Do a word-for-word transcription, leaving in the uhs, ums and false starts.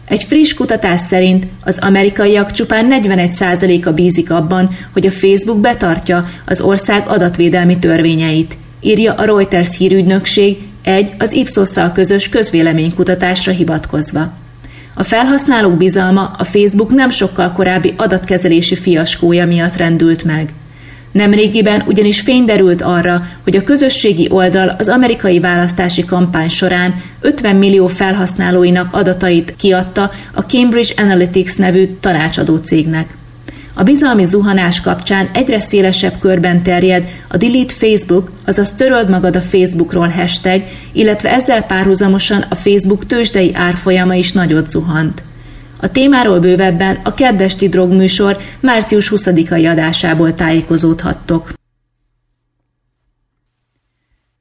Egy friss kutatás szerint az amerikaiak csupán negyvenegy százaléka bízik abban, hogy a Facebook betartja az ország adatvédelmi törvényeit, írja a Reuters hírügynökség egy az Ipsosszal közös közvéleménykutatásra hivatkozva. A felhasználók bizalma a Facebook nem sokkal korábbi adatkezelési fiaskója miatt rendült meg. Nemrégiben ugyanis fény derült arra, hogy a közösségi oldal az amerikai választási kampány során ötven millió felhasználóinak adatait kiadta a Cambridge Analytics nevű tanácsadó cégnek. A bizalmi zuhanás kapcsán egyre szélesebb körben terjed a Delete Facebook, azaz töröld magad a Facebookról hashtag, illetve ezzel párhuzamosan a Facebook tőzsdei árfolyama is nagyot zuhant. A témáról bővebben a kedd esti drogműsor március huszadikai adásából tájékozódhattok.